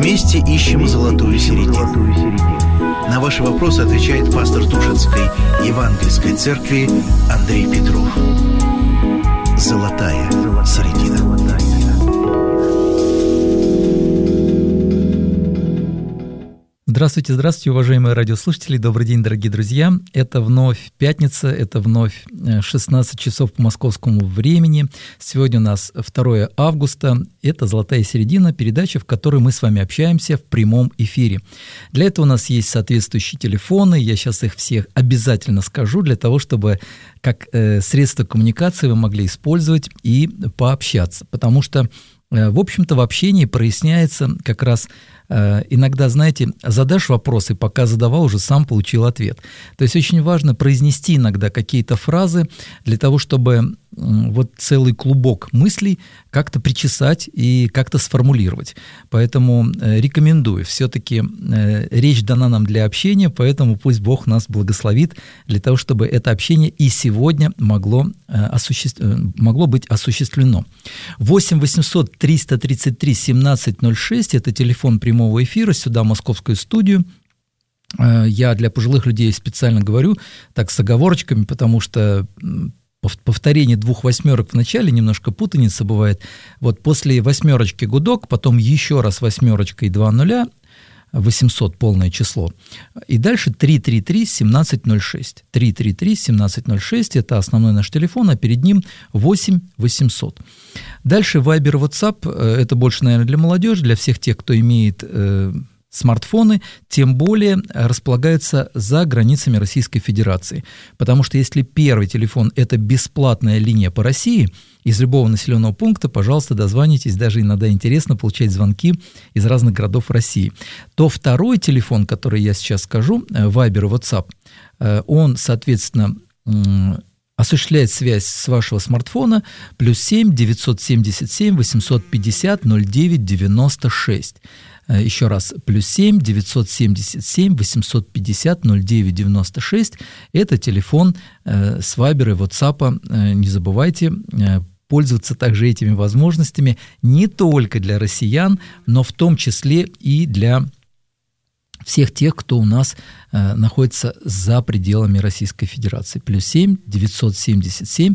Вместе ищем золотую середину. На ваши вопросы отвечает пастор Тушинской Евангельской церкви Андрей Петров. Золотая середина. Здравствуйте, здравствуйте, уважаемые радиослушатели. Добрый день, дорогие друзья. Это вновь пятница, это вновь 16 часов по московскому времени. Сегодня у нас 2 августа. Это «Золотая середина», передача, в которой мы с вами общаемся в прямом эфире. Для этого у нас есть соответствующие телефоны. Я сейчас их всех обязательно скажу, для того, чтобы как средство коммуникации вы могли использовать и пообщаться. Потому что, в общем-то, в общении проясняется как раз иногда, знаете, задашь вопрос, и пока задавал, уже сам получил ответ. То есть очень важно произнести иногда какие-то фразы для того, чтобы вот целый клубок мыслей как-то причесать и как-то сформулировать. Поэтому рекомендую. Все-таки речь дана нам для общения, поэтому пусть Бог нас благословит для того, чтобы это общение и сегодня могло быть осуществлено. 8 800 333 1706 – это телефон прямого эфира, сюда, в московскую студию. Я для пожилых людей специально говорю так с оговорочками, потому что повторение 2 восьмерок в начале немножко путаница бывает. Вот после восьмерочки гудок, потом еще раз восьмерочка и 2 нуля, 800 полное число. И дальше 333-1706. 333-1706 – это основной наш телефон, а перед ним 8 800. Дальше Viber, WhatsApp – это больше, наверное, для молодежи, для всех тех, кто имеет смартфоны, тем более располагаются за границами Российской Федерации. Потому что если первый телефон – это бесплатная линия по России, из любого населенного пункта, пожалуйста, дозвонитесь, даже иногда интересно получать звонки из разных городов России, то второй телефон, который я сейчас скажу, Viber и WhatsApp, он, соответственно, осуществляет связь с вашего смартфона +7 977 850 09 96. Еще раз, +7 977 850 09 96. Это телефон с Viber и WhatsApp. Не забывайте пользоваться также этими возможностями не только для россиян, но в том числе и для всех тех, кто у нас находится за пределами Российской Федерации. +7 977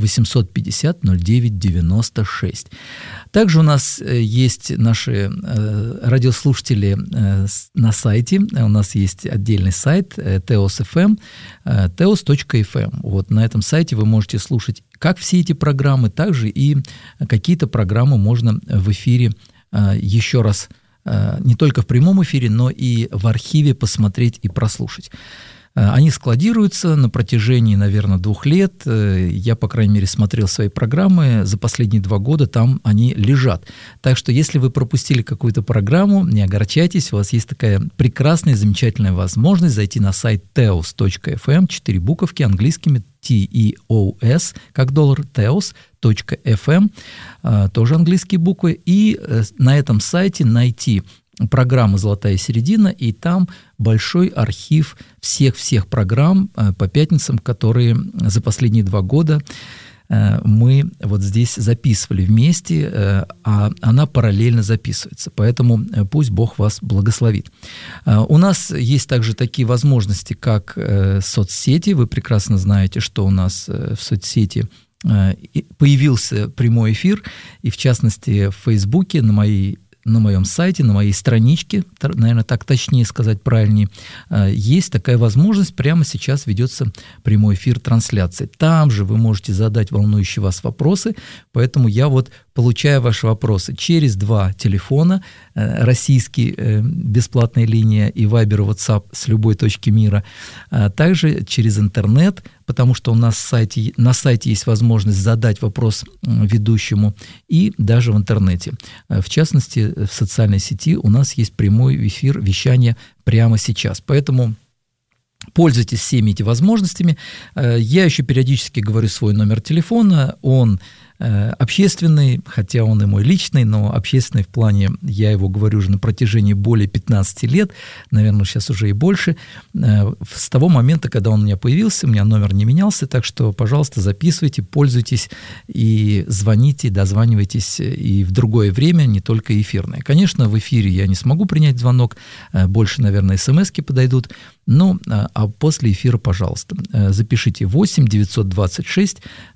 850 09 96. Также у нас есть наши радиослушатели на сайте. У нас есть отдельный сайт Teos.fm, teos.fm. Вот на этом сайте вы можете слушать как все эти программы, также и какие-то программы можно в эфире еще раз не только в прямом эфире, но и в архиве посмотреть и прослушать. Они складируются на протяжении, наверное, 2 лет. Я, по крайней мере, смотрел свои программы. За последние 2 года там они лежат. Так что, если вы пропустили какую-то программу, не огорчайтесь. У вас есть такая прекрасная, замечательная возможность зайти на сайт teos.fm, 4 буковки английскими, TEOS, как доллар, teos.fm, тоже английские буквы. И на этом сайте найти программа «Золотая середина», и там большой архив всех программ по пятницам, которые за последние 2 года мы вот здесь записывали вместе, а она параллельно записывается. Поэтому пусть Бог вас благословит. У нас есть также такие возможности, как соцсети. Вы прекрасно знаете, что у нас в соцсети появился прямой эфир, и в частности в Фейсбуке, на моем сайте, на моей страничке, наверное, так точнее сказать, правильнее, есть такая возможность, прямо сейчас ведется прямой эфир трансляции. Там же вы можете задать волнующие вас вопросы, поэтому я вот получаю ваши вопросы через 2 телефона, российский, бесплатная линия, и Viber, и WhatsApp с любой точки мира, а также через интернет, потому что у нас на сайте есть возможность задать вопрос ведущему, и даже в интернете. В частности, в социальной сети у нас есть прямой эфир вещания прямо сейчас. Поэтому пользуйтесь всеми этими возможностями. Я еще периодически говорю свой номер телефона. Он общественный, хотя он и мой личный, но общественный в плане, я его говорю уже на протяжении более 15 лет, наверное, сейчас уже и больше. С того момента, когда он у меня появился, у меня номер не менялся, так что, пожалуйста, записывайте, пользуйтесь и звоните, дозванивайтесь и в другое время, не только эфирное. Конечно, в эфире я не смогу принять звонок, больше, наверное, смс-ки подойдут. Ну, а после эфира, пожалуйста, запишите 8 926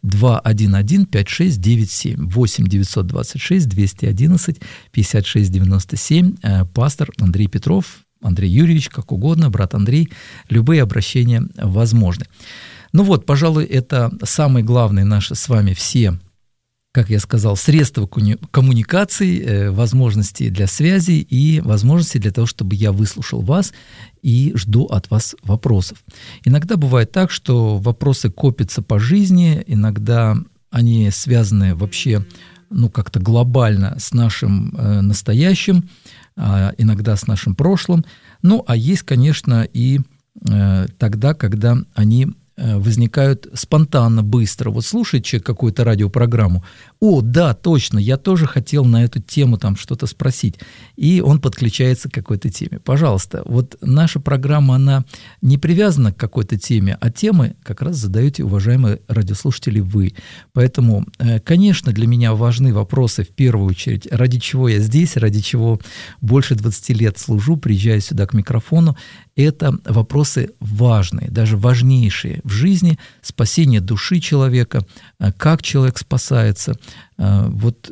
211 5697, 8 926 211 56 97, пастор Андрей Петров, Андрей Юрьевич, как угодно, брат Андрей, любые обращения возможны. Ну вот, пожалуй, это самые главные наши с вами все, как я сказал, средства коммуникации, возможности для связи и возможности для того, чтобы я выслушал вас и жду от вас вопросов. Иногда бывает так, что вопросы копятся по жизни, иногда они связаны вообще, как-то глобально с нашим настоящим, иногда с нашим прошлым. Ну, а есть, конечно, и тогда, когда они возникают спонтанно, быстро. Вот слушает человек какую-то радиопрограмму, да, точно, я тоже хотел на эту тему там что-то спросить, и он подключается к какой-то теме. Пожалуйста, вот наша программа, она не привязана к какой-то теме, а темы как раз задаете, уважаемые радиослушатели, вы. Поэтому, конечно, для меня важны вопросы в первую очередь, ради чего я здесь, ради чего больше 20 лет служу, приезжаю сюда к микрофону. Это вопросы важные, даже важнейшие в жизни, спасение души человека, как человек спасается. Вот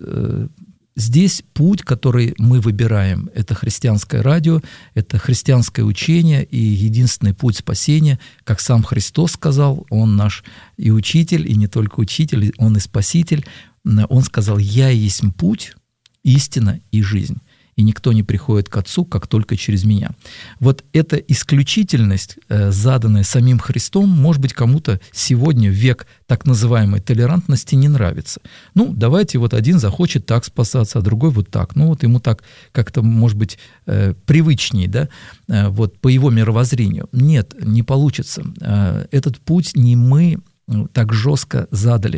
здесь путь, который мы выбираем, это христианское радио, это христианское учение и единственный путь спасения, как сам Христос сказал, Он наш и учитель, и не только учитель, Он и спаситель. Он сказал: «Я есть путь, истина и жизнь». И никто не приходит к Отцу, как только через меня. Вот эта исключительность, заданная самим Христом, может быть, кому-то сегодня, в век так называемой толерантности, не нравится. Давайте вот один захочет так спасаться, а другой вот так. Вот ему так как-то, может быть, привычнее, да, вот по его мировоззрению. Нет, не получится. Этот путь не мы так жестко задали.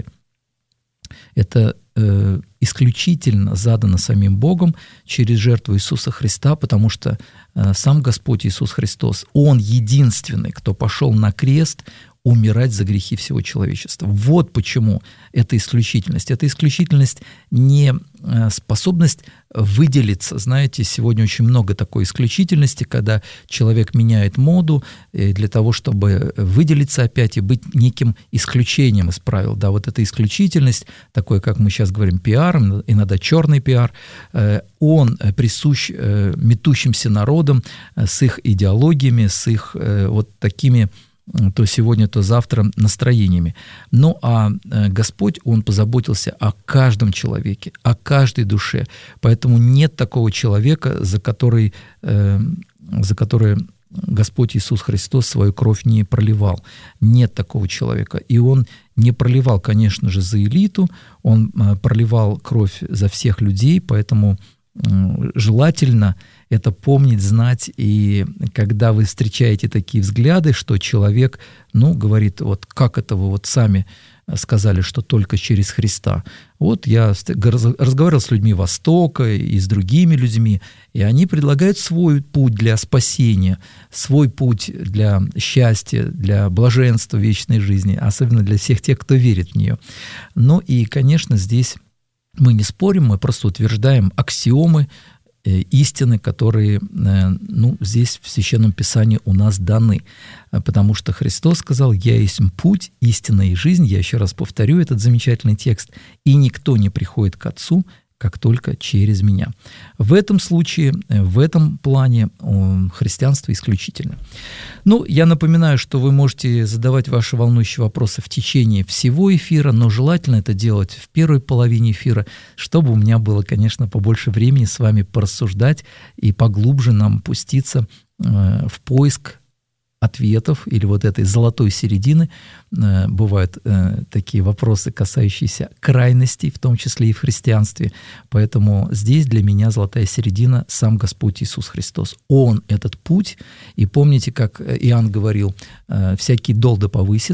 Это исключительно задано самим Богом через жертву Иисуса Христа, потому что сам Господь Иисус Христос, Он единственный, кто пошел на крест умирать за грехи всего человечества. Вот почему эта исключительность. Эта исключительность не способность выделиться. Знаете, сегодня очень много такой исключительности, когда человек меняет моду для того, чтобы выделиться опять и быть неким исключением из правил. Да, вот эта исключительность, такой, как мы сейчас говорим, пиар, иногда черный пиар, он присущ метущимся народам с их идеологиями, с их вот такими то сегодня, то завтра настроениями. А Господь, Он позаботился о каждом человеке, о каждой душе. Поэтому нет такого человека, за который Господь Иисус Христос свою кровь не проливал. Нет такого человека. И Он не проливал, конечно же, за элиту, Он проливал кровь за всех людей, поэтому желательно это помнить, знать, и когда вы встречаете такие взгляды, что человек, говорит, вот как это вы вот сами сказали, что только через Христа. Вот я разговаривал с людьми Востока и с другими людьми, и они предлагают свой путь для спасения, свой путь для счастья, для блаженства вечной жизни, особенно для всех тех, кто верит в нее. И, конечно, здесь мы не спорим, мы просто утверждаем аксиомы, истины, которые здесь в Священном Писании у нас даны. Потому что Христос сказал: «Я есть путь, истина и жизнь». Я еще раз повторю этот замечательный текст. «И никто не приходит к Отцу, как только через меня». В этом случае, в этом плане христианство исключительно. Я напоминаю, что вы можете задавать ваши волнующие вопросы в течение всего эфира, но желательно это делать в первой половине эфира, чтобы у меня было, конечно, побольше времени с вами порассуждать и поглубже нам пуститься в поиск ответов или вот этой золотой середины. Бывают такие вопросы, касающиеся крайностей, в том числе и в христианстве. Поэтому здесь для меня золотая середина — сам Господь Иисус Христос. Он этот путь. И помните, как Иоанн говорил: «Всякий дол да повысится,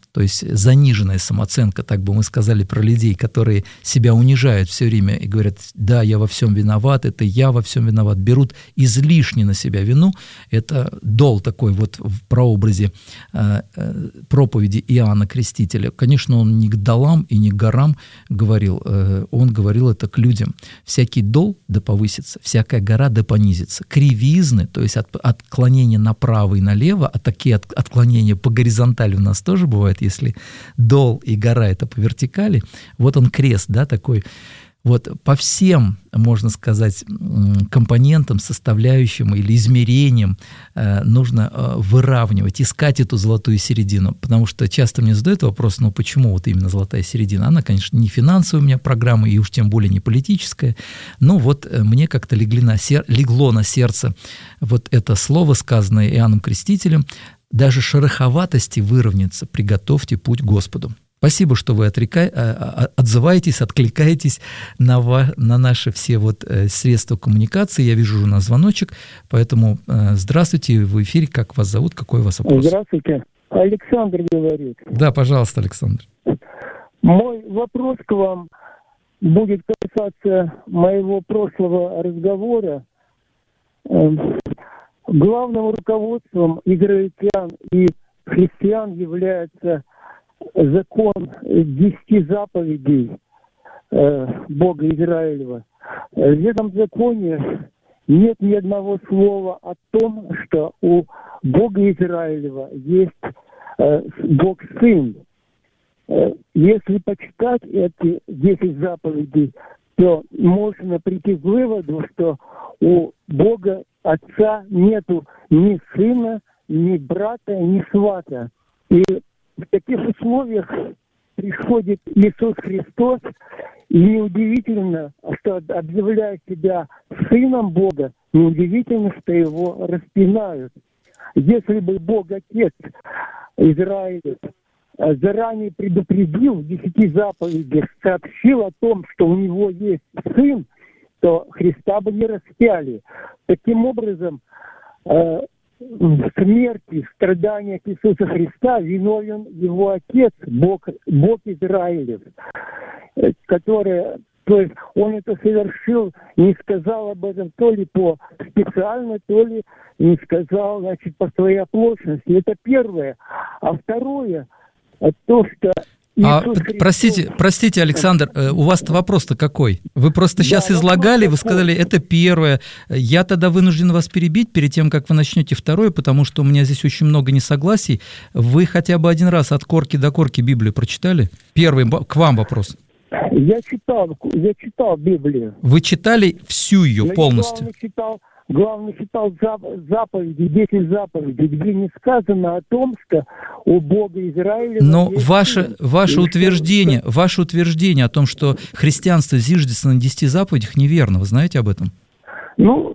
то есть заниженная самооценка, так бы мы сказали про людей, которые себя унижают все время и говорят: да, я во всем виноват, это я во всем виноват, берут излишне на себя вину. Это дол такой вот в прообразе проповеди Иоанна Крестителя. Конечно, он не к долам и не к горам говорил, он говорил это к людям. Всякий дол да повысится, всякая гора да понизится. Кривизны, то есть отклонения направо и налево, а такие отклонения по горизонтали у нас тоже бывают, если дол и гора — это по вертикали. Вот он крест, да, такой. Вот по всем, можно сказать, компонентам, составляющим или измерениям нужно выравнивать, искать эту золотую середину. Потому что часто мне задают вопрос: ну почему вот именно золотая середина? Она, конечно, не финансовая у меня программа, и уж тем более не политическая. Но вот мне как-то легло на сердце вот это слово, сказанное Иоанном Крестителем: даже шероховатости выровняется, приготовьте путь Господу. Спасибо, что вы отзываетесь, откликаетесь на наши все вот средства коммуникации. Я вижу, у нас звоночек, поэтому здравствуйте, в эфире. Как вас зовут, какой у вас вопрос? Здравствуйте, Александр говорит. Да, пожалуйста, Александр. Мой вопрос к вам будет касаться моего прошлого разговора. Главным руководством израильтян и христиан является закон 10 заповедей Бога Израилева. В этом законе нет ни одного слова о том, что у Бога Израилева есть Бог Сын. Если почитать эти 10 заповедей, то можно прийти к выводу, что у Бога Отца нету ни сына, ни брата, ни свата. И в таких условиях приходит Иисус Христос, и неудивительно, что, объявляя себя Сыном Бога, неудивительно, что Его распинают. Если бы Бог Отец Израиля заранее предупредил в 10 заповедях, сообщил о том, что у Него есть Сын, то Христа бы не распяли. Таким образом, в смерти, в страданиях Иисуса Христа виновен Его Отец, Бог Израилев, который, то есть Он это совершил, не сказал об этом то ли по специально, то ли не сказал, значит, по своей оплошности. Это первое. А второе, то, что Простите, Александр, у вас-то вопрос-то какой? Вы просто сейчас излагали, вы сказали, это первое. Я тогда вынужден вас перебить перед тем, как вы начнете второе, потому что у меня здесь очень много несогласий. Вы хотя бы один раз от корки до корки Библию прочитали? Первый к вам вопрос. Я читал Библию. Вы читали всю ее полностью? Главное, читал заповеди, 10 заповедей, где не сказано о том, что у Бога Израиля... Но ваше утверждение о том, что христианство зиждется на 10 заповедях, неверно. Вы знаете об этом? Ну,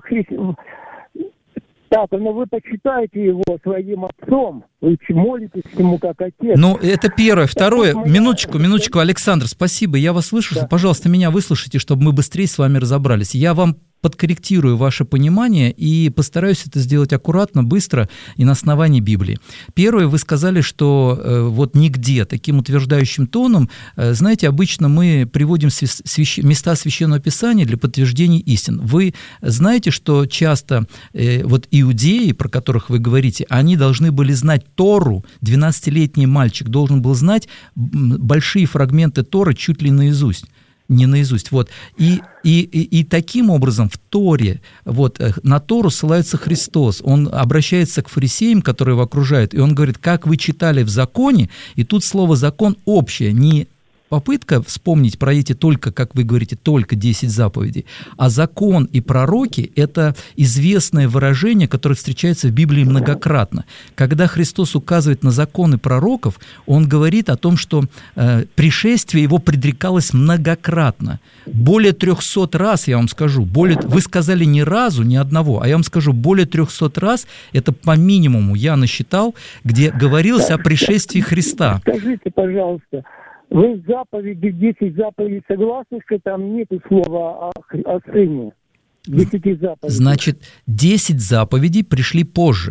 так, но вы почитаете его своим отцом, вы молитесь ему как отец. Ну, это первое. Второе, минуточку, Александр, спасибо, я вас выслушал. Да. Пожалуйста, меня выслушайте, чтобы мы быстрее с вами разобрались. Я вам подкорректирую ваше понимание и постараюсь это сделать аккуратно, быстро и на основании Библии. Первое, вы сказали, что вот нигде таким утверждающим тоном, знаете, обычно мы приводим места Священного Писания для подтверждения истин. Вы знаете, что часто вот иудеи, про которых вы говорите, они должны были знать Тору, 12-летний мальчик должен был знать большие фрагменты Торы чуть ли наизусть. Не наизусть, вот. И таким образом в Торе, вот, на Тору ссылается Христос, Он обращается к фарисеям, которые его окружают, и Он говорит, как вы читали в законе, и тут слово «закон» общее, не попытка вспомнить про эти только, как вы говорите, только 10 заповедей, а закон и пророки – это известное выражение, которое встречается в Библии многократно. Когда Христос указывает на законы пророков, Он говорит о том, что пришествие Его предрекалось многократно. Более 300 раз, я вам скажу, вы сказали ни разу, ни одного, а я вам скажу, более 300 раз, это по минимуму я насчитал, где говорилось о пришествии Христа. Скажите, пожалуйста, вы в заповеди, 10 заповедей согласны, что там нет слова о сыне? 10 заповедей. Значит, 10 заповедей пришли позже.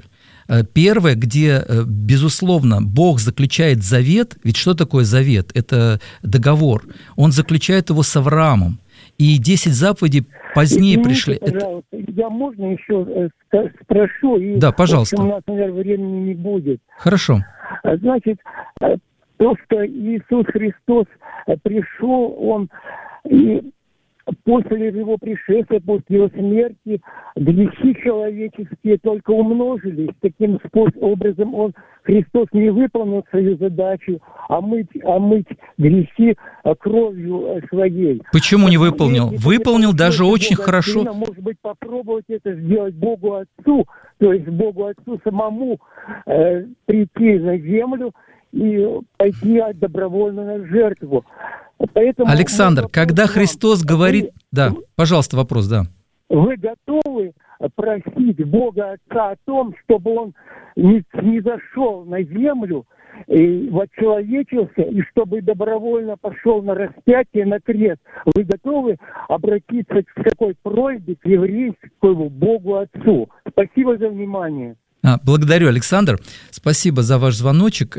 Первое, где, безусловно, Бог заключает завет, ведь что такое завет? Это договор. Он заключает его с Авраамом. И 10 заповедей позднее пришли. Пожалуйста, я можно еще спрошу? И, да, пожалуйста. У нас, наверное, времени не будет. Хорошо. Значит, то, что Иисус Христос пришел, Он и после Его пришествия, после Его смерти, грехи человеческие только умножились. Таким образом, Христос не выполнил свою задачу, омыть грехи кровью своей. Почему не выполнил? Выполнил даже очень хорошо. Сына, может быть, попробовать это сделать Богу Отцу, то есть Богу Отцу самому прийти на землю и пойти добровольно на жертву. Поэтому Александр, когда Христос говорит... Да, пожалуйста, вопрос, да. Вы готовы просить Бога Отца о том, чтобы Он не зашел на землю, и вочеловечился, и чтобы добровольно пошел на распятие, на крест? Вы готовы обратиться к такой просьбе, к еврейскому Богу Отцу? Спасибо за внимание. Благодарю, Александр. Спасибо за ваш звоночек,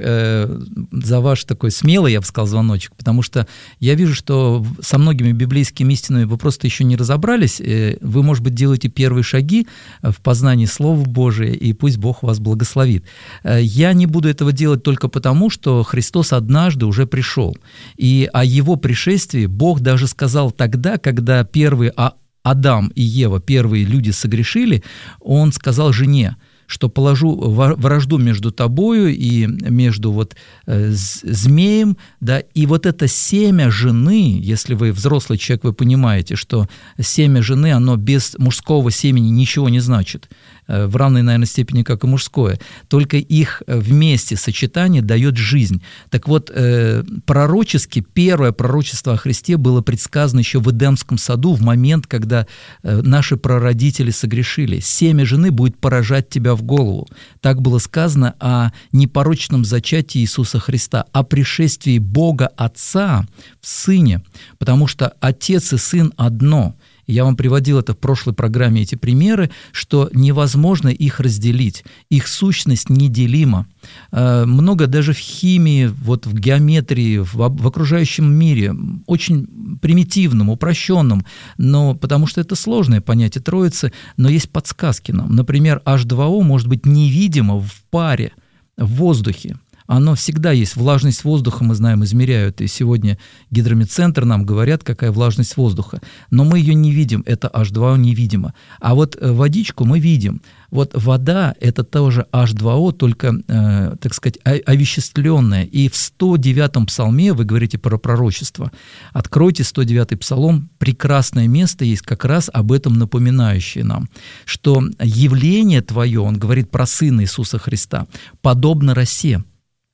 за ваш такой смелый, я бы сказал, звоночек, потому что я вижу, что со многими библейскими истинами вы просто еще не разобрались. Вы, может быть, делаете первые шаги в познании Слова Божия, и пусть Бог вас благословит. Я не буду этого делать только потому, что Христос однажды уже пришел. И о Его пришествии Бог даже сказал тогда, когда первые Адам и Ева, первые люди согрешили, Он сказал жене, что положу вражду между тобою и между змеем, да, и вот это семя жены, если вы взрослый человек, вы понимаете, что семя жены, оно без мужского семени ничего не значит, в равной, наверное, степени, как и мужское, только их вместе сочетание дает жизнь. Так вот, пророчески, первое пророчество о Христе было предсказано еще в Эдемском саду, в момент, когда наши прародители согрешили. Семя жены будет поражать тебя в голову. Так было сказано о непорочном зачатии Иисуса Христа, о пришествии Бога Отца в Сыне, потому что Отец и Сын одно. Я вам приводил это в прошлой программе, эти примеры, что невозможно их разделить, их сущность неделима. Много даже в химии, в геометрии, в окружающем мире, очень примитивном, упрощенном, но потому что это сложное понятие Троицы, но есть подсказки нам. Например, H2O может быть невидимо в паре, в воздухе. Оно всегда есть. Влажность воздуха, мы знаем, измеряют. И сегодня гидрометцентр нам говорят, какая влажность воздуха. Но мы ее не видим, это H2O невидимо. А вот водичку мы видим. Вот вода – это тоже H2O, только, так сказать, овеществленная. И в 109-м псалме, вы говорите про пророчество, откройте 109-й псалом, прекрасное место есть как раз об этом напоминающее нам, что явление твое, он говорит про Сына Иисуса Христа, подобно росе,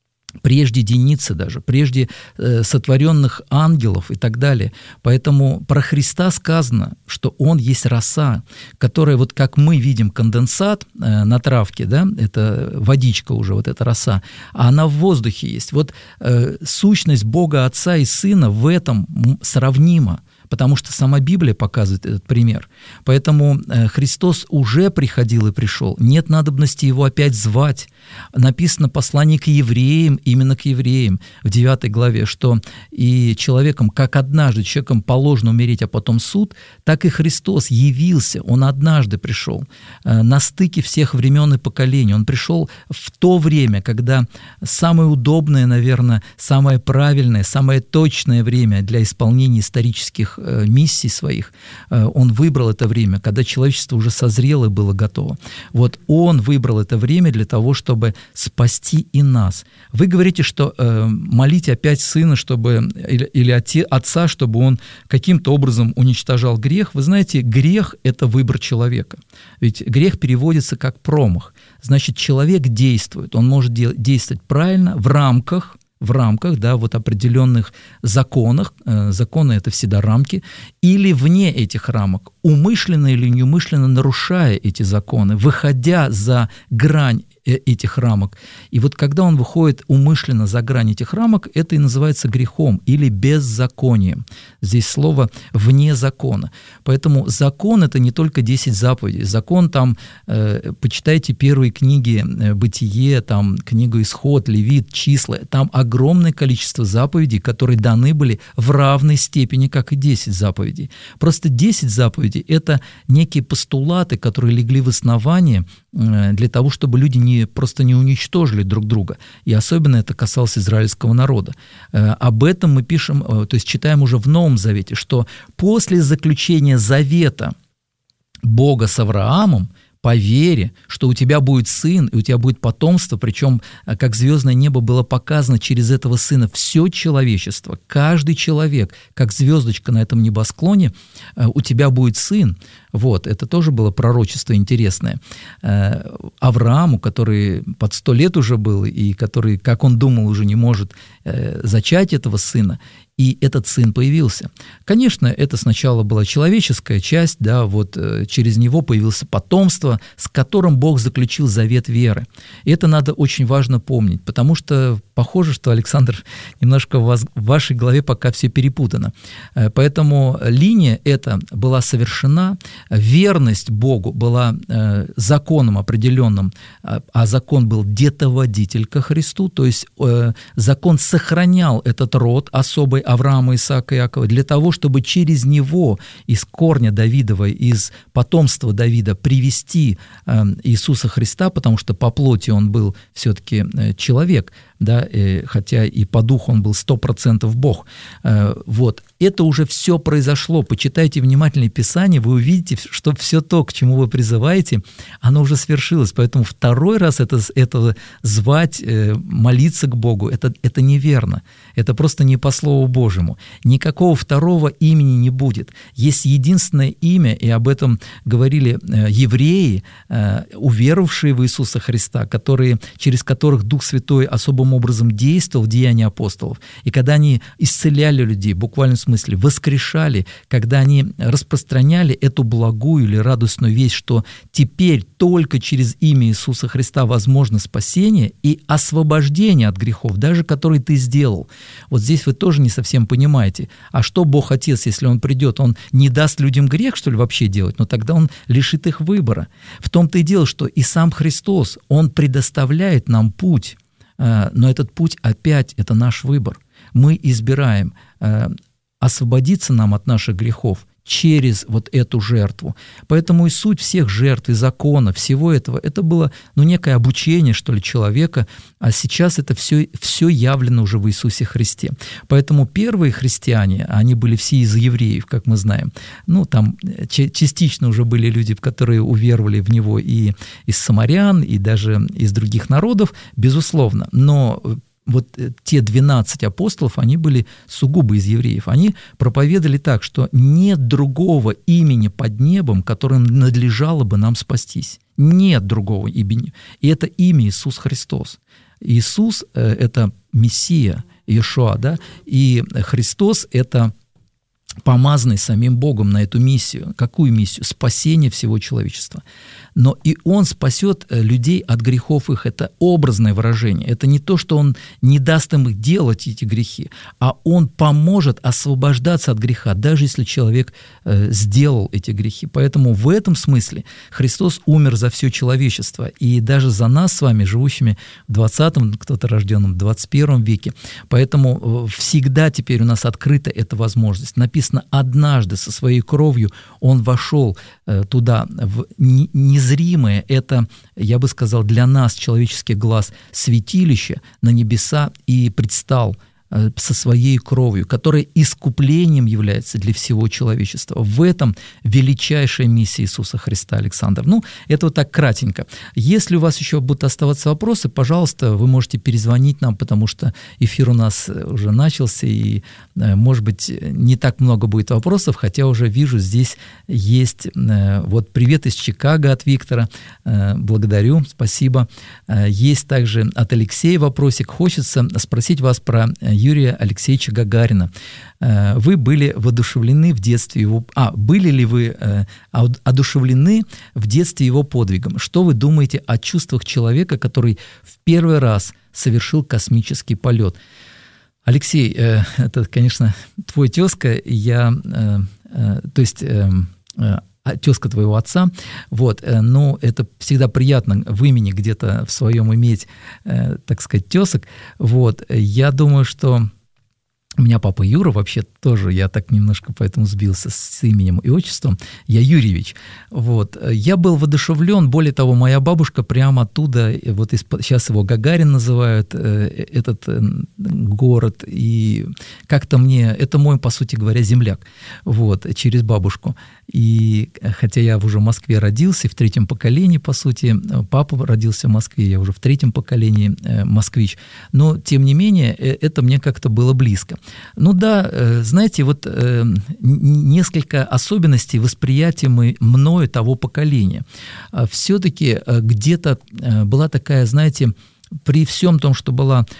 прежде деницы даже, прежде сотворенных ангелов и так далее. Поэтому про Христа сказано, что Он есть роса, которая, вот как мы видим конденсат на травке, да, это водичка уже, вот эта роса, а она в воздухе есть. Вот сущность Бога Отца и Сына в этом сравнима, потому что сама Библия показывает этот пример. Поэтому Христос уже приходил и пришел. Нет надобности Его опять звать. Написано послание к евреям, именно к евреям, в 9 главе, что и человеком, как однажды человеком положено умереть, а потом суд, так и Христос явился, Он однажды пришел на стыке всех времен и поколений. Он пришел в то время, когда самое удобное, наверное, самое правильное, самое точное время для исполнения исторических миссий своих. Он выбрал это время, когда человечество уже созрело и было готово. Вот Он выбрал это время для того, чтобы спасти и нас. Вы говорите, что молите опять Сына, чтобы, или Отца, чтобы Он каким-то образом уничтожал грех. Вы знаете, грех – это выбор человека. Ведь грех переводится как промах. Значит, человек действует. Он может действовать правильно в рамках, да, вот определенных законах, законы – это всегда рамки, или вне этих рамок, умышленно или неумышленно нарушая эти законы, выходя за грань этих рамок. И вот когда он выходит умышленно за грань этих рамок, это и называется грехом или беззаконием. Здесь слово «вне закона». Поэтому закон – это не только 10 заповедей. Закон там, почитайте первые книги «Бытие», там книга «Исход», «Левит», «Числа». Там огромное количество заповедей, которые даны были в равной степени, как и 10 заповедей. Просто 10 заповедей – это некие постулаты, которые легли в основание для того, чтобы люди просто не уничтожили друг друга. И особенно это касалось израильского народа. Об этом мы пишем, то есть читаем уже в Новом Завете, что после заключения завета Бога с Авраамом, по вере, что у тебя будет сын, и у тебя будет потомство, причем, как звездное небо было показано через этого сына, все человечество, каждый человек, как звездочка на этом небосклоне, у тебя будет сын. Вот, это тоже было пророчество интересное. Аврааму, который под 100 лет уже был, и который, как он думал, уже не может зачать этого сына, и этот сын появился. Конечно, это сначала была человеческая часть, да, вот через него появилось потомство, с которым Бог заключил завет веры. И это надо очень важно помнить, потому что похоже, что, Александр, немножко в вашей голове пока все перепутано. Поэтому линия эта была совершена, верность Богу была законом определенным, а закон был детоводитель ко Христу, то есть закон сохранял этот род особый Авраама, Исаака и Иакова для того, чтобы через него, из корня Давидова, из потомства Давида привести Иисуса Христа, потому что по плоти он был все-таки человек, да, хотя и по духу он был 100% Бог. Вот. Это уже все произошло. Почитайте внимательно Писание, вы увидите, что все то, к чему вы призываете, оно уже свершилось. Поэтому второй раз это звать, молиться к Богу, это неверно. Это просто не по Слову Божьему. Никакого второго имени не будет. Есть единственное имя, и об этом говорили евреи, уверовавшие в Иисуса Христа, через которых Дух Святой особым образом действовал в Деянии апостолов. И когда они исцеляли людей, в буквальном смысле, воскрешали, когда они распространяли эту благую или радостную весть, что теперь только через имя Иисуса Христа возможно спасение и освобождение от грехов, даже которые ты сделал. Вот здесь вы тоже не совсем понимаете, а что Бог Отец, если Он придет, Он не даст людям грех, что ли, вообще делать? Но тогда Он лишит их выбора. В том-то и дело, что и сам Христос, Он предоставляет нам путь, но этот путь опять это наш выбор. Мы избираем освободиться нам от наших грехов через вот эту жертву. Поэтому и суть всех жертв, и закона, всего этого, это было некое обучение, что ли, человека, а сейчас это все явлено уже в Иисусе Христе. Поэтому первые христиане, они были все из евреев, как мы знаем. Там частично уже были люди, которые уверовали в Него и из самарян, и даже из других народов, безусловно. Но вот те 12 апостолов, они были сугубо из евреев. Они проповедовали так, что нет другого имени под небом, которым надлежало бы нам спастись. Нет другого имени. И это имя Иисус Христос. Иисус – это Мессия, Иешуа, да? И Христос – это помазанный самим Богом на эту миссию. Какую миссию? Спасение всего человечества. Но и Он спасет людей от грехов их. Это образное выражение. Это не то, что Он не даст им делать эти грехи, а Он поможет освобождаться от греха, даже если человек сделал эти грехи. Поэтому в этом смысле Христос умер за все человечество, и даже за нас с вами, живущими в 20-м, кто-то рожденном в 21 веке. Поэтому всегда теперь у нас открыта эта возможность. Написано, однажды со своей кровью Он вошел туда, в незримое, это, я бы сказал, для нас, человеческий глаз, святилище на небеса, и предстал со своей кровью, которая искуплением является для всего человечества. В этом величайшая миссия Иисуса Христа, Александр. Это вот так кратенько. Если у вас еще будут оставаться вопросы, пожалуйста, вы можете перезвонить нам, потому что эфир у нас уже начался, и, может быть, не так много будет вопросов, хотя уже вижу, здесь есть вот привет из Чикаго от Виктора. Благодарю, спасибо. Есть также от Алексея вопросик. Хочется спросить вас про Юрия Алексеевича Гагарина. Вы были воодушевлены в детстве его... были ли вы одушевлены в детстве его подвигом? Что вы думаете о чувствах человека, который в первый раз совершил космический полет? Алексей, это, конечно, твой тезка, тезка твоего отца, но это всегда приятно в имени где-то в своем иметь, так сказать, тезок. Я думаю, что у меня папа Юра вообще тоже, я так немножко поэтому сбился с именем и отчеством, я Юрьевич. Я был воодушевлен, более того, моя бабушка прямо оттуда, сейчас его Гагарин называют, этот город, и как-то это мой, по сути говоря, земляк, через бабушку. И хотя я уже в Москве родился, в третьем поколении, по сути, папа родился в Москве, я уже в третьем поколении москвич, но, тем не менее, это мне как-то было близко. Знаете, несколько особенностей восприятия мною того поколения. Все-таки где-то была такая, знаете, при всем том, что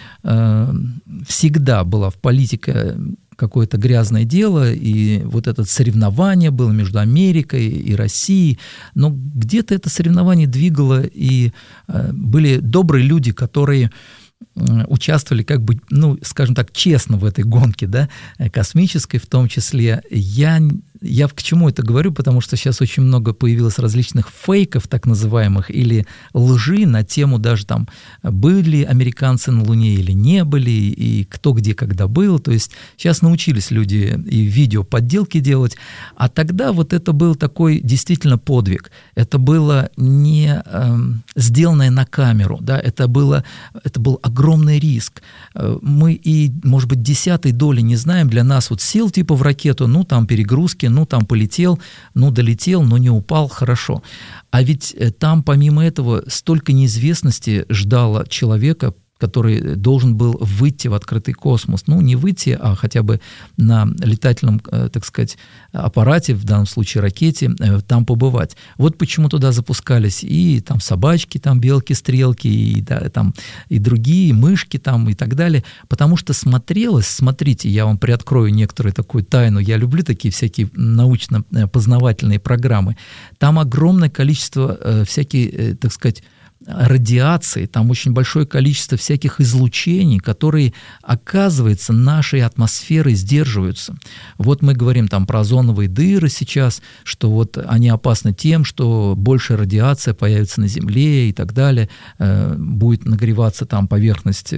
всегда была в политике какое-то грязное дело, и это соревнование было между Америкой и Россией, но где-то это соревнование двигало, и были добрые люди, которые участвовали скажем так, честно в этой гонке, космической в том числе. Я к чему это говорю? Потому что сейчас очень много появилось различных фейков, так называемых, или лжи на тему даже были американцы на Луне или не были, и кто где когда был. То есть сейчас научились люди и видеоподделки делать, а тогда это был такой действительно подвиг. Это было не сделанное на камеру, это был огромный риск. Мы и, может быть, 10-й доли не знаем. Для нас сел в ракету, перегрузки, полетел, долетел, но не упал, хорошо. А ведь там, помимо этого, столько неизвестности ждало человека, который должен был выйти в открытый космос. Не выйти, а хотя бы на летательном, так сказать, аппарате, в данном случае ракете, там побывать. Почему туда запускались и собачки, белки, стрелки, и другие, мышки и так далее. Потому что смотрите, я вам приоткрою некоторую такую тайну, я люблю такие всякие научно-познавательные программы. Там огромное количество всяких, так сказать, радиации, там очень большое количество всяких излучений, которые, оказывается, нашей атмосферой сдерживаются. Мы говорим про озоновые дыры сейчас, что они опасны тем, что большая радиация появится на Земле и так далее, будет нагреваться поверхность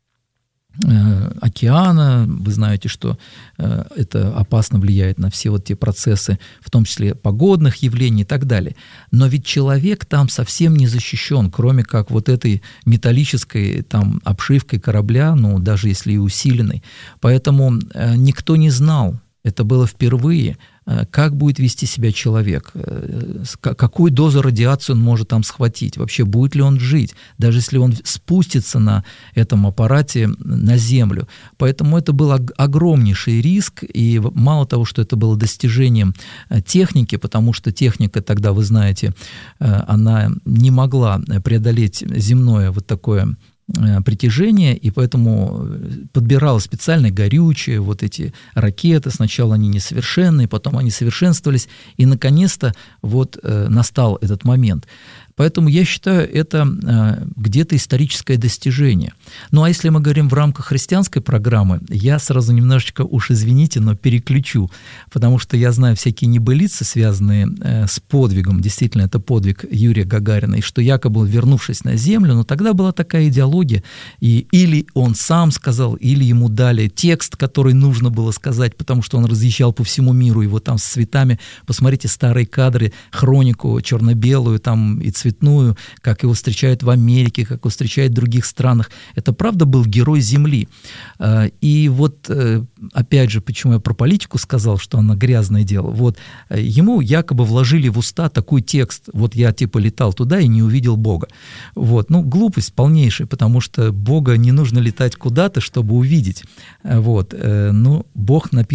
океана. Вы знаете, что это опасно влияет на все те процессы, в том числе погодных явлений и так далее. Но ведь человек там совсем не защищен, кроме как этой металлической обшивкой корабля, даже если и усиленной. Поэтому никто не знал, это было впервые, как будет вести себя человек, какую дозу радиации он может схватить, вообще будет ли он жить, даже если он спустится на этом аппарате на Землю. Поэтому это был огромнейший риск, и мало того, что это было достижением техники, потому что техника тогда, вы знаете, она не могла преодолеть земное такое притяжение, и поэтому подбиралось специальное горючее, эти ракеты, сначала они несовершенные, потом они совершенствовались, и наконец-то настал этот момент. Поэтому я считаю, это где-то историческое достижение. А если мы говорим в рамках христианской программы, я сразу немножечко, извините, но переключу, потому что я знаю всякие небылицы, связанные с подвигом, действительно, это подвиг Юрия Гагарина, и что якобы, вернувшись на Землю, но тогда была такая идеология, и или он сам сказал, или ему дали текст, который нужно было сказать, потому что он разъезжал по всему миру, его с цветами, посмотрите старые кадры, хронику черно-белую, и цветную, как его встречают в Америке, как его встречают в других странах. Это правда был герой Земли. И опять же, почему я про политику сказал, что она грязное дело. Ему якобы вложили в уста такой текст. Я летал туда и не увидел Бога. Глупость полнейшая, потому что Бога не нужно летать куда-то, чтобы увидеть. Бог, написано,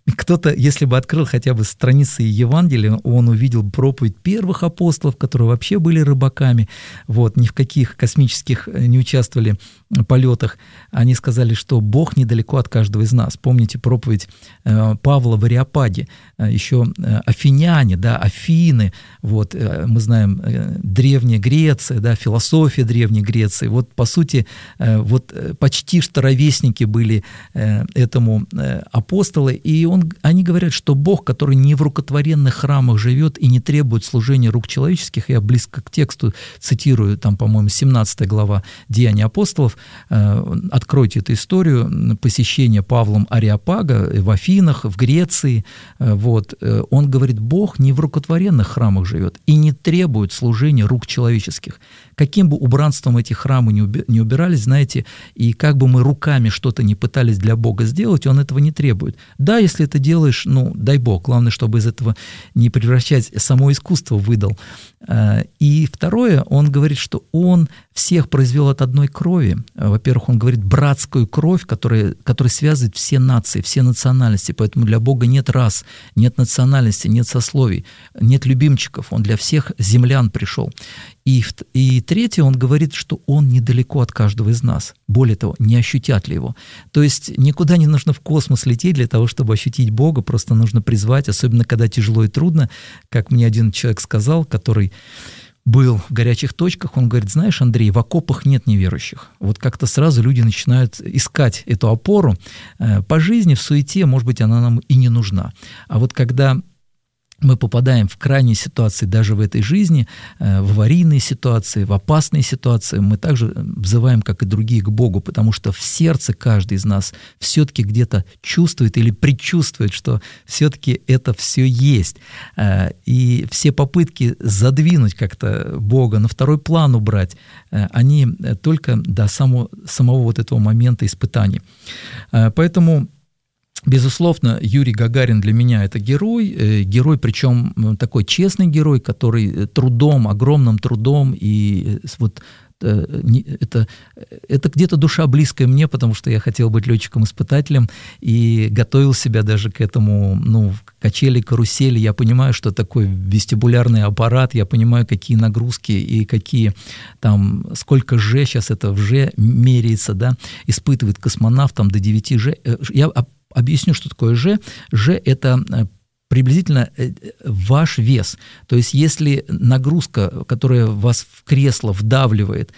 Кто-то, если бы открыл хотя бы страницы Евангелия, он увидел проповедь первых апостолов, которые вообще были рыбаками, вот, ни в каких космических не участвовали полетах. Они сказали, что Бог недалеко от каждого из нас. Помните проповедь Павла в Ареопаге, еще афиняне, да, Афины, вот, мы знаем, Древняя Греция, да, философия Древней Греции. Вот, по сути, вот почти что ровесники были этому апостолы, и они говорят, что Бог, который не в рукотворенных храмах живет и не требует служения рук человеческих, я близко к тексту цитирую, там, по-моему, 17 глава Деяний апостолов, откройте эту историю посещения Павлом Ареопага в Афинах, в Греции, вот, он говорит, Бог не в рукотворенных храмах живет и не требует служения рук человеческих. Каким бы убранством эти храмы не убирались, знаете, и как бы мы руками что-то не пытались для Бога сделать, Он этого не требует. Да, если это делаешь, ну, дай Бог, главное, чтобы из этого не превращать само искусство в идол. И второе, он говорит, что Он всех произвел от одной крови. Во-первых, он говорит братскую кровь, которая связывает все нации, все национальности, поэтому для Бога нет рас, нет национальности, нет сословий, нет любимчиков, Он для всех землян пришел. И третье, он говорит, что Он недалеко от каждого из нас. Более того, не ощутят ли Его. То есть никуда не нужно в космос лететь для того, чтобы ощутить Бога, просто нужно призвать, особенно когда тяжело и трудно, как мне один человек сказал, который был в горячих точках, он говорит, знаешь, Андрей, в окопах нет неверующих. Вот как-то сразу люди начинают искать эту опору. По жизни, в суете, может быть, она нам и не нужна. А вот когда мы попадаем в крайние ситуации даже в этой жизни, в аварийные ситуации, в опасные ситуации, мы также взываем, как и другие, к Богу, потому что в сердце каждый из нас все-таки где-то чувствует или предчувствует, что все-таки это все есть. И все попытки задвинуть как-то Бога, на второй план убрать, они только до самого вот этого момента испытаний. Поэтому безусловно, Юрий Гагарин для меня это герой, причем такой честный герой, который трудом, огромным трудом, и вот это где-то душа близкая мне, потому что я хотел быть летчиком-испытателем и готовил себя даже к этому, ну, качели, карусели. Я понимаю, что такое вестибулярный аппарат, я понимаю, какие нагрузки и какие там, сколько G, сейчас это в G меряется, да, испытывает космонавт там до 9 G. Я объясню, что такое G. G – это приблизительно ваш вес. То есть если нагрузка, которая вас в кресло вдавливает,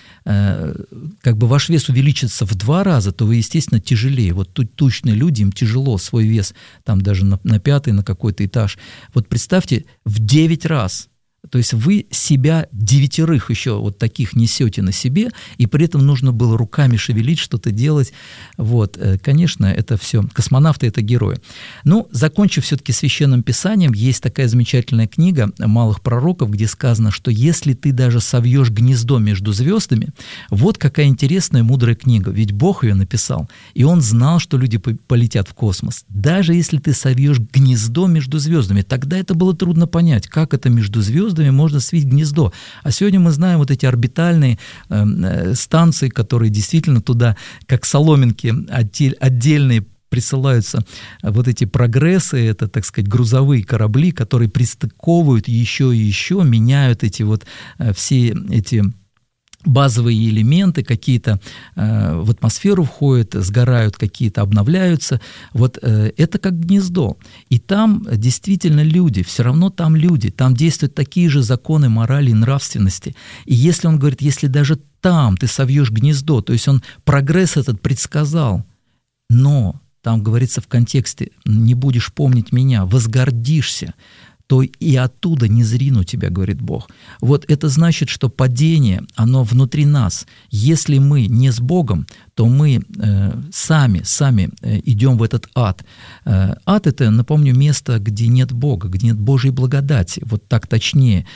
как бы ваш вес увеличится в 2 раза, то вы, естественно, тяжелее. Вот тут тучные люди, им тяжело свой вес, там даже на 5-й, на какой-то этаж. Вот представьте, в 9 раз. То есть вы себя 9 еще вот таких несете на себе, и при этом нужно было руками шевелить, что-то делать. Вот, конечно, это все. Космонавты — это герои. Ну, закончив все-таки Священным Писанием, есть такая замечательная книга «Малых пророков», где сказано, что если ты даже совьешь гнездо между звездами, вот какая интересная, мудрая книга, ведь Бог ее написал, и Он знал, что люди полетят в космос. Даже если ты совьешь гнездо между звездами, тогда это было трудно понять, как это между звездами можно свить гнездо. А сегодня мы знаем вот эти орбитальные станции, которые действительно туда, как соломинки отдельные, присылаются вот эти прогрессы, это, так сказать, грузовые корабли, которые пристыковывают еще и еще, меняют эти вот все эти базовые элементы, какие-то в атмосферу входят, сгорают, какие-то обновляются. Вот это как гнездо. И там действительно люди, все равно там люди, там действуют такие же законы морали и нравственности. И если он говорит, если даже там ты совьешь гнездо, то есть он прогресс этот предсказал, но там говорится в контексте «не будешь помнить меня, возгордишься», то и оттуда не зрину тебя, говорит Бог. Вот это значит, что падение, оно внутри нас. Если мы не с Богом, то мы сами идем в этот ад. Ад — это, напомню, место, где нет Бога, где нет Божьей благодати, вот так точнее.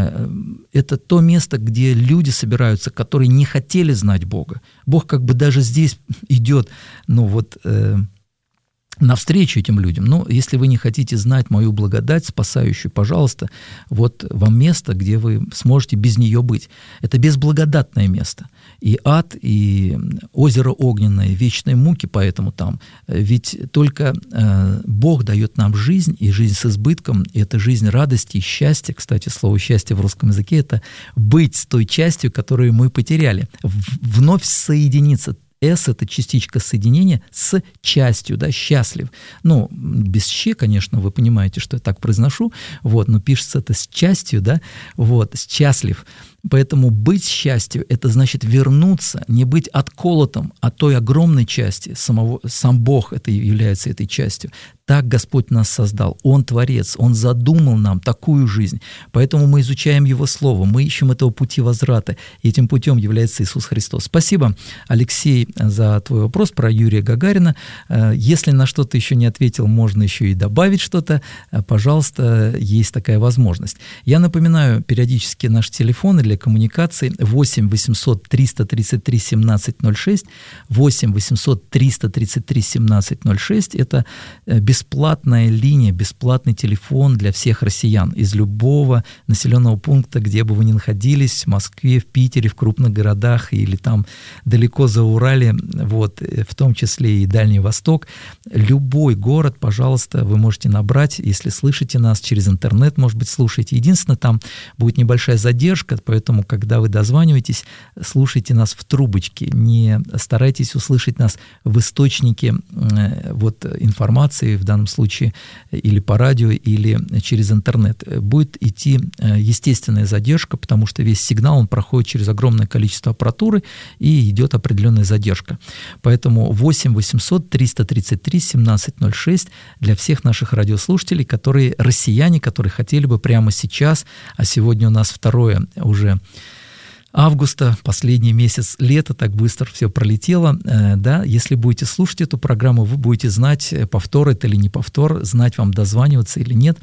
Это то место, где люди собираются, которые не хотели знать Бога. Бог как бы даже здесь идет, ну вот, навстречу этим людям. Но если вы не хотите знать мою благодать спасающую, пожалуйста, вот вам место, где вы сможете без нее быть. Это безблагодатное место. И ад, и озеро огненное, вечной муки поэтому там. Ведь только Бог дает нам жизнь, и жизнь с избытком, и это жизнь радости и счастья. Кстати, слово «счастье» в русском языке – это быть с той частью, которую мы потеряли. Вновь соединиться. «С» — это частичка соединения с частью, да, счастлив. Ну, без «щ», конечно, вы понимаете, что я так произношу, вот, но пишется это с частью, да, вот, счастлив. Поэтому быть счастью – это значит вернуться, не быть отколотым от той огромной части, сам Бог это является этой частью. Так Господь нас создал, Он Творец, Он задумал нам такую жизнь. Поэтому мы изучаем Его Слово, мы ищем этого пути возврата, и этим путем является Иисус Христос. Спасибо, Алексей, за твой вопрос про Юрия Гагарина. Если на что-то еще не ответил, можно еще и добавить что-то, пожалуйста, есть такая возможность. Я напоминаю периодически наши телефоны для коммуникации 8 800 333 1706, 8 800 333 1706. Это бесплатная линия, бесплатный телефон для всех россиян из любого населенного пункта, где бы вы ни находились, в Москве, в Питере, в крупных городах или там далеко за Урале, вот, в том числе и Дальний Восток. Любой город, пожалуйста, вы можете набрать, если слышите нас через интернет, может быть, слушаете. Единственное, там будет небольшая задержка, поэтому, когда вы дозваниваетесь, слушайте нас в трубочке, не старайтесь услышать нас в источнике вот, информации, в данном случае или по радио, или через интернет. Будет идти естественная задержка, потому что весь сигнал, он проходит через огромное количество аппаратуры, и идет определенная задержка. Поэтому 8 800 333 1706 для всех наших радиослушателей, которые россияне, которые хотели бы прямо сейчас, а сегодня у нас 2 уже августа, последний месяц лета, так быстро все пролетело, да, если будете слушать эту программу, вы будете знать, повтор это или не повтор, знать вам дозваниваться или нет.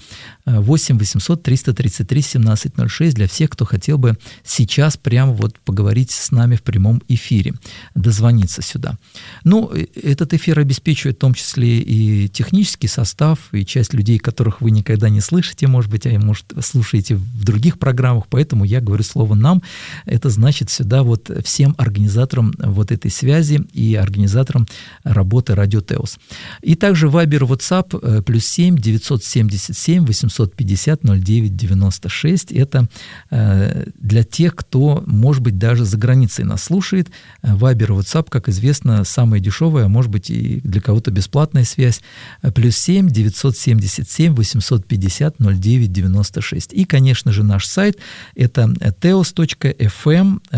8 800 333 1706 для всех, кто хотел бы сейчас прямо вот поговорить с нами в прямом эфире, дозвониться сюда. Ну, этот эфир обеспечивает в том числе и технический состав, и часть людей, которых вы никогда не слышите, может быть, а может, слушаете в других программах, поэтому я говорю слово «нам». Это значит сюда вот всем организаторам вот этой связи и организаторам работы Радио Теос. И также Вайбер, WhatsApp +7 977 850 09 96. Это для тех, кто, может быть, даже за границей нас слушает. Вайбер и WhatsApp, как известно, самая дешевая, а может быть и для кого-то бесплатная связь. +7 977 850 09 96. И, конечно же, наш сайт – это teos.fm.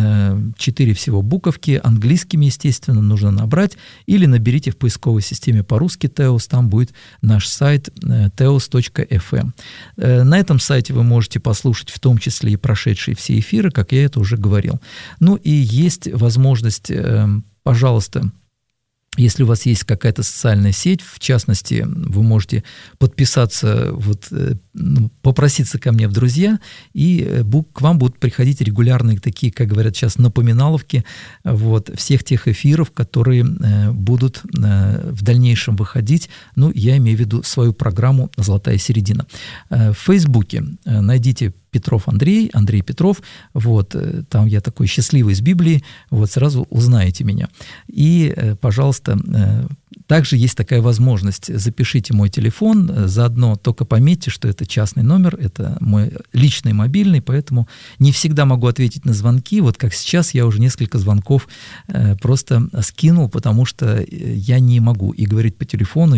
4 всего буковки, английскими, естественно, нужно набрать, или наберите в поисковой системе по-русски Теос, там будет наш сайт teos.fm. На этом сайте вы можете послушать в том числе и прошедшие все эфиры, как я это уже говорил. Ну и есть возможность, пожалуйста, если у вас есть какая-то социальная сеть, в частности, вы можете подписаться, вот, попроситься ко мне в друзья, и к вам будут приходить регулярные такие, как говорят сейчас, напоминаловки вот, всех тех эфиров, которые будут в дальнейшем выходить. Ну, я имею в виду свою программу «Золотая середина». В Фейсбуке найдите Петров Андрей, Андрей Петров, вот, там я такой счастливый из Библии, вот, сразу узнаете меня. И, пожалуйста, также есть такая возможность, запишите мой телефон, заодно только пометьте, что это частный номер, это мой личный мобильный, поэтому не всегда могу ответить на звонки, вот как сейчас я уже несколько звонков просто скинул, потому что я не могу и говорить по телефону,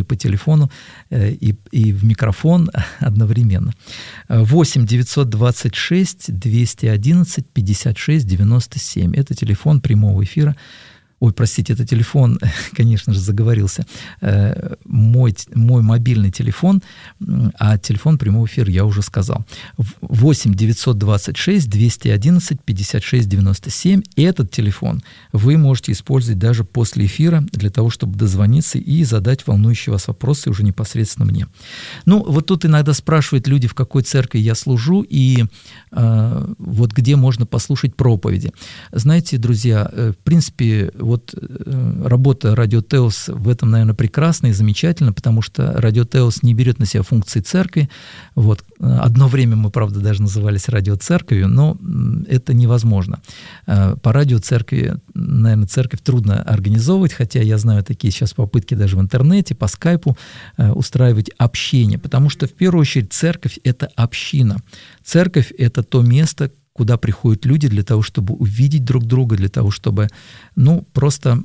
и в микрофон одновременно. 8 926 211 56 97, это телефон прямого эфира. Ой, простите, это телефон, конечно же, заговорился, мой мобильный телефон, а телефон прямого эфира я уже сказал. 8 926 211 56 97. Этот телефон вы можете использовать даже после эфира для того, чтобы дозвониться и задать волнующие вас вопросы уже непосредственно мне. Ну, вот тут иногда спрашивают люди, в какой церкви я служу и вот где можно послушать проповеди. Знаете, друзья, в принципе, вот работа Радио Теос в этом, наверное, прекрасна и замечательна, потому что Радио Теос не берет на себя функции церкви. Вот. Одно время мы, правда, даже назывались радиоцерковью, но это невозможно. По радиоцеркви, наверное, церковь трудно организовывать, хотя я знаю такие сейчас попытки даже в интернете, по скайпу устраивать общение, потому что в первую очередь церковь — это община. Церковь — это то место, куда приходят люди для того, чтобы увидеть друг друга, для того, чтобы, просто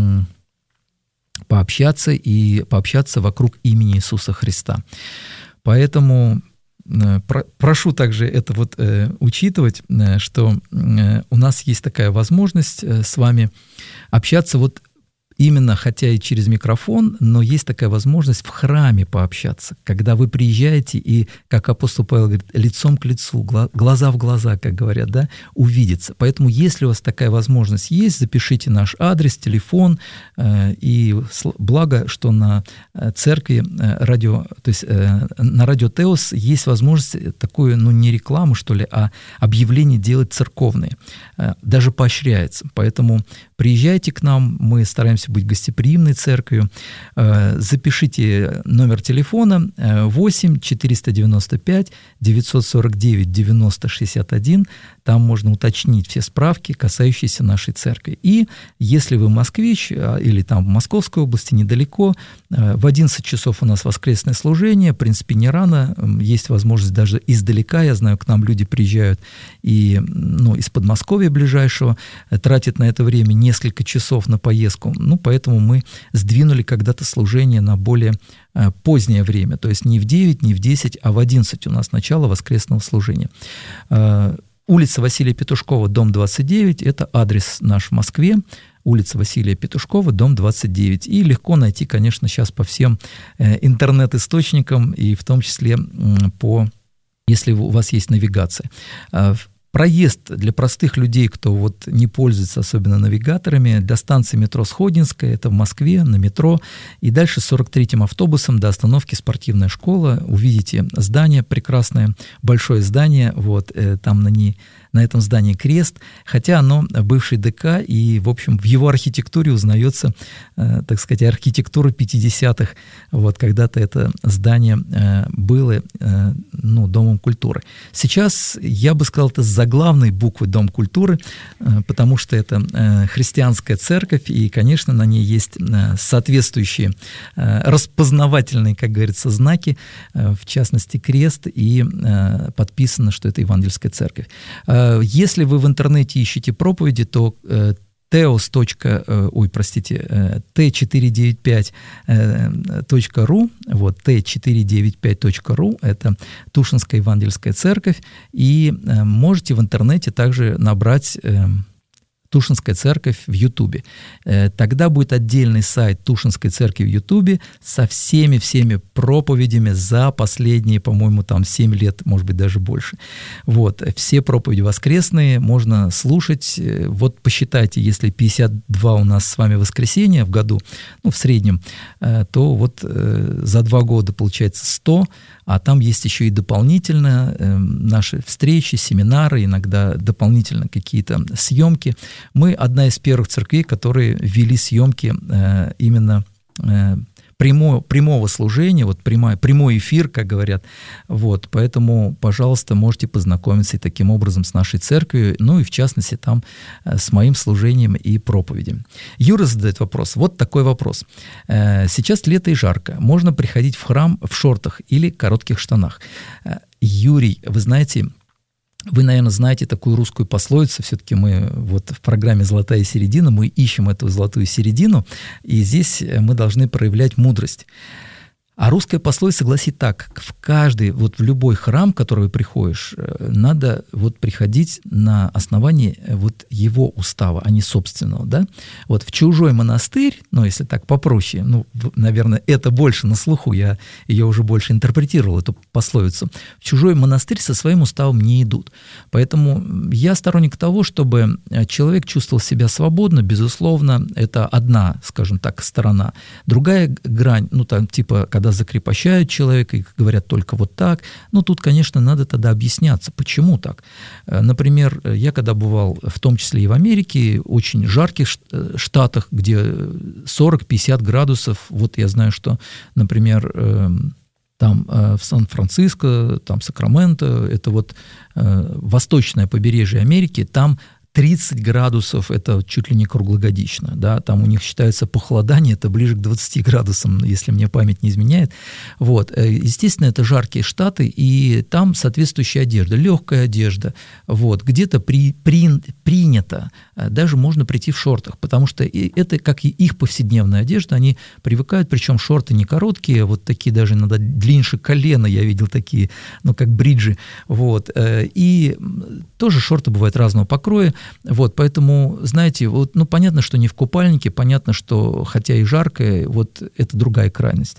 пообщаться и пообщаться вокруг имени Иисуса Христа. Поэтому прошу также это вот учитывать, что у нас есть такая возможность с вами общаться вот именно, хотя и через микрофон, но есть такая возможность в храме пообщаться, когда вы приезжаете и, как апостол Павел говорит, лицом к лицу, глаза в глаза, как говорят, да, увидеться. Поэтому, если у вас такая возможность есть, запишите наш адрес, телефон, и благо, что на церкви радио, то есть на Радио Теос есть возможность такую, не рекламу, что ли, а объявления делать церковные, даже поощряется. Поэтому приезжайте к нам, мы стараемся быть гостеприимной церковью. Запишите номер телефона 8 495 949 90 61. Там можно уточнить все справки, касающиеся нашей церкви. И если вы москвич или там в Московской области, недалеко, в 11 часов у нас воскресное служение, в принципе, не рано, есть возможность даже издалека, я знаю, к нам люди приезжают и из Подмосковья ближайшего, тратят на это время несколько часов на поездку, поэтому мы сдвинули когда-то служение на более позднее время, то есть не в 9, не в 10, а в 11 у нас начало воскресного служения. Улица Василия Петушкова, дом 29, это адрес наш в Москве, улица Василия Петушкова, дом 29. И легко найти, конечно, сейчас по всем интернет-источникам, и в том числе если у вас есть навигация. Проезд для простых людей, кто вот не пользуется особенно навигаторами, для станции метро Сходнинская, это в Москве, на метро, и дальше 43-м автобусом до остановки «Спортивная школа». Увидите здание прекрасное, большое здание, вот, там на этом здании крест, хотя оно бывший ДК, и, в общем, в его архитектуре узнается, так сказать, архитектура 50-х. Вот, когда-то это здание было, Домом культуры. Сейчас, я бы сказал, это заглавной буквы Дом культуры, потому что это христианская церковь, и, конечно, на ней есть соответствующие распознавательные, как говорится, знаки, в частности, крест, и подписано, что это Евангельская церковь. Если вы в интернете ищете проповеди, то t495.ru, вот, t495.ru, это Тушинская Евангельская церковь, и можете в интернете также набрать Тушинская церковь в Ютубе. Тогда будет отдельный сайт Тушинской церкви в Ютубе со всеми проповедями за последние, по-моему, 7 лет, может быть, даже больше. Вот, все проповеди воскресные можно слушать. Вот посчитайте, если 52 у нас с вами воскресенья в году, в среднем, то вот за 2 года получается 100, а там есть еще и дополнительно наши встречи, семинары, иногда дополнительно какие-то съемки. Мы одна из первых церквей, которые ввели съемки именно прямого служения, вот прямой эфир, как говорят. Вот, поэтому, пожалуйста, можете познакомиться и таким образом с нашей церковью, и в частности там с моим служением и проповедями. Юра задает вопрос. Вот такой вопрос. Сейчас лето и жарко. Можно приходить в храм в шортах или коротких штанах? Юрий, вы знаете... Вы, наверное, знаете такую русскую пословицу, все-таки мы вот в программе «Золотая середина», мы ищем эту золотую середину, и здесь мы должны проявлять мудрость. А русская пословица гласит так: в каждый, вот в любой храм, в который приходишь, надо вот приходить на основании вот его устава, а не собственного, да? Вот в чужой монастырь, если так попроще, наверное, это больше на слуху, я ее уже больше интерпретировал, эту пословицу. В чужой монастырь со своим уставом не идут. Поэтому я сторонник того, чтобы человек чувствовал себя свободно, безусловно, это одна, скажем так, сторона. Другая грань, когда тогда закрепощают человека и говорят только вот так. Ну, тут, конечно, надо тогда объясняться, почему так. Например, я когда бывал, в том числе и в Америке, очень жарких штатах, где 40-50 градусов, вот я знаю, что, например, там в Сан-Франциско, там Сакраменто, это вот восточное побережье Америки, там 30 градусов – это чуть ли не круглогодично, да, там у них считается похолодание, это ближе к 20 градусам, если мне память не изменяет. Вот. Естественно, это жаркие штаты, и там соответствующая одежда, легкая одежда, вот. Где-то принято, даже можно прийти в шортах, потому что это, как и их повседневная одежда, они привыкают, причем шорты не короткие, вот такие даже иногда длиннее колена, я видел такие, ну, как бриджи, вот. И тоже шорты бывают разного покроя. Вот, поэтому, знаете, вот, ну, понятно, что не в купальнике, понятно, что, хотя и жарко, вот это другая крайность.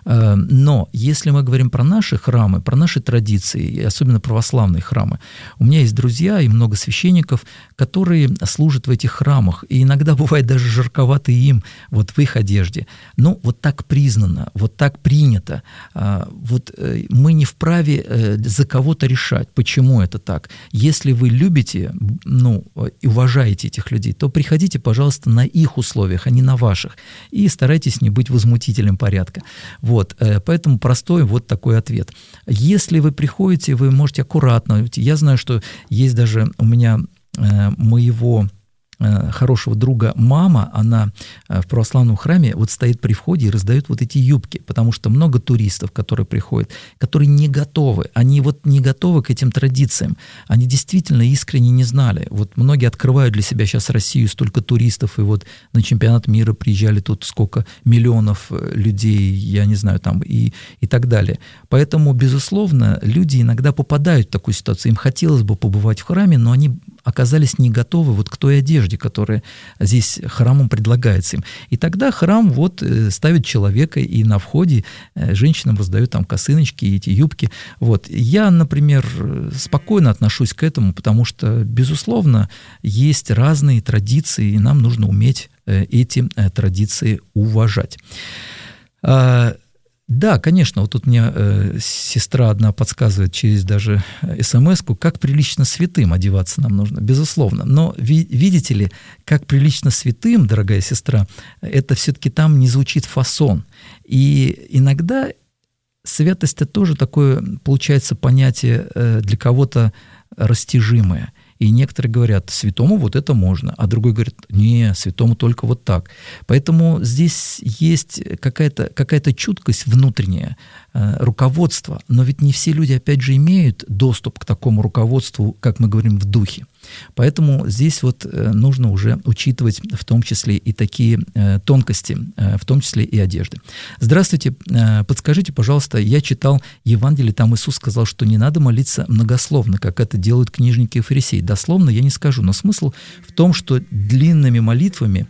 Но если мы говорим про наши храмы, про наши традиции, и особенно православные храмы, у меня есть друзья и много священников, которые служат в этих храмах, и иногда бывает даже жарковато им, вот в их одежде. Ну, вот так признано, вот так принято. Вот мы не вправе за кого-то решать, почему это так. Если вы любите, ну, и уважаете этих людей, то приходите, пожалуйста, на их условиях, а не на ваших, и старайтесь не быть возмутителем порядка. Вот, поэтому простой вот такой ответ. Если вы приходите, вы можете аккуратно, я знаю, что есть даже у меня моего хорошего друга мама, она в православном храме вот стоит при входе и раздает вот эти юбки, потому что много туристов, которые приходят, которые не готовы, они вот не готовы к этим традициям, они действительно искренне не знали. Вот многие открывают для себя сейчас Россию, столько туристов, и вот на чемпионат мира приезжали тут сколько миллионов людей, я не знаю, там и так далее. Поэтому, безусловно, люди иногда попадают в такую ситуацию, им хотелось бы побывать в храме, но они оказались не готовы вот к той одежде, которая здесь храмом предлагается им. И тогда храм вот ставит человека, и на входе женщинам раздают там косыночки и эти юбки. Вот. Я, например, спокойно отношусь к этому, потому что, безусловно, есть разные традиции, и нам нужно уметь эти традиции уважать. Да, конечно, вот тут мне сестра одна подсказывает через даже смс-ку, как прилично святым одеваться нам нужно, безусловно. Но видите ли, как прилично святым, дорогая сестра, это все-таки там не звучит фасон. И иногда святость – это тоже такое, получается, понятие для кого-то растяжимое. И некоторые говорят, святому вот это можно, а другой говорит, не, святому только вот так. Поэтому здесь есть какая-то чуткость внутренняя, руководство, но ведь не все люди, опять же, имеют доступ к такому руководству, как мы говорим, в духе. Поэтому здесь вот нужно уже учитывать в том числе и такие тонкости, в том числе и одежды. Здравствуйте, подскажите, пожалуйста, я читал Евангелие, там Иисус сказал, что не надо молиться многословно, как это делают книжники и фарисеи. Дословно я не скажу, но смысл в том, что длинными молитвами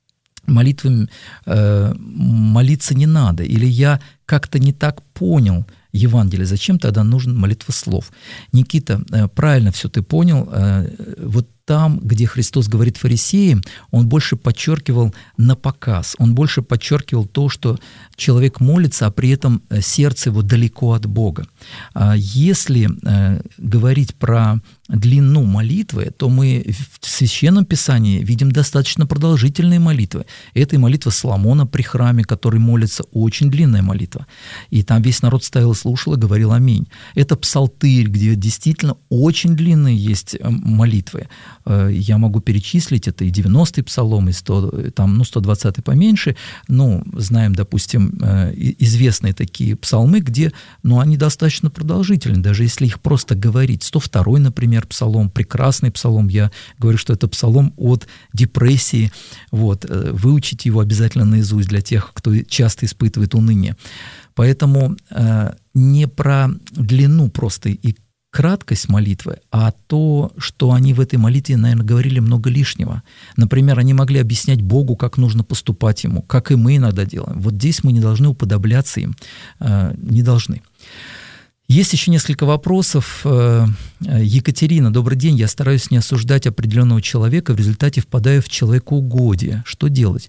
молиться не надо, или я как-то не так понял Евангелие, зачем тогда нужен молитвослов? Никита, правильно все ты понял, вот там, где Христос говорит фарисеям, он больше подчеркивал на показ, он больше подчеркивал то, что человек молится, а при этом сердце его далеко от Бога. Если говорить про длину молитвы, то мы в Священном Писании видим достаточно продолжительные молитвы. Это и молитва Соломона при храме, который молится, очень длинная молитва. И там весь народ стоял и слушал и говорил аминь. Это Псалтырь, где действительно очень длинные есть молитвы. Я могу перечислить, это и 90-й псалом, и 120-й поменьше. Знаем, допустим, известные такие псалмы, где они достаточно продолжительны, даже если их просто говорить. 102-й, например, псалом, прекрасный псалом. Я говорю, что это псалом от депрессии. Вот. Выучите его обязательно наизусть для тех, кто часто испытывает уныние. Поэтому не про длину просто и краткость молитвы, а то, что они в этой молитве, наверное, говорили много лишнего. Например, они могли объяснять Богу, как нужно поступать Ему, как и мы иногда делаем. Вот здесь мы не должны уподобляться им, не должны. Есть еще несколько вопросов. Екатерина, добрый день. Я стараюсь не осуждать определенного человека, в результате впадаю в человекоугодие. Что делать?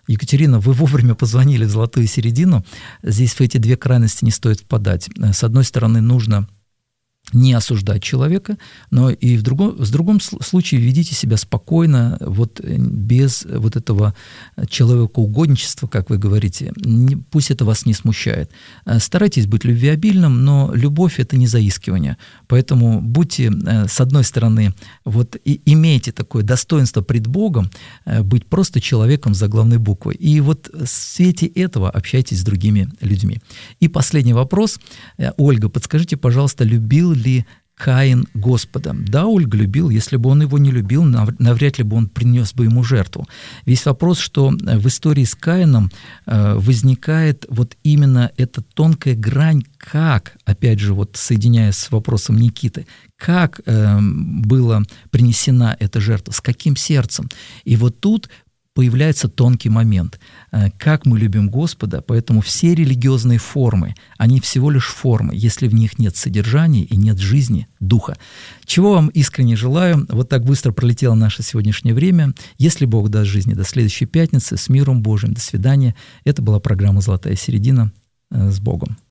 Екатерина, вы вовремя позвонили в золотую середину. Здесь в эти две крайности не стоит впадать. С одной стороны, нужно не осуждать человека, но и в другом случае ведите себя спокойно, вот без вот этого человекоугодничества, как вы говорите. Пусть это вас не смущает. Старайтесь быть любвеобильным, но любовь – это не заискивание. Поэтому будьте, с одной стороны, вот и имейте такое достоинство пред Богом, быть просто человеком за главной буквой. И вот в свете этого общайтесь с другими людьми. И последний вопрос. Ольга, подскажите, пожалуйста, любил ли Каин Господа? Да, Ольга, любил. Если бы он его не любил, навряд ли бы он принес бы ему жертву. Весь вопрос, что в истории с Каином возникает вот именно эта тонкая грань, как, опять же, вот соединяясь с вопросом Никиты, как была принесена эта жертва, с каким сердцем. И вот тут появляется тонкий момент. Как мы любим Господа, поэтому все религиозные формы, они всего лишь формы, если в них нет содержания и нет жизни, духа. Чего вам искренне желаю. Вот так быстро пролетело наше сегодняшнее время. Если Бог даст жизни, до следующей пятницы. С миром Божьим. До свидания. Это была программа «Золотая середина». С Богом.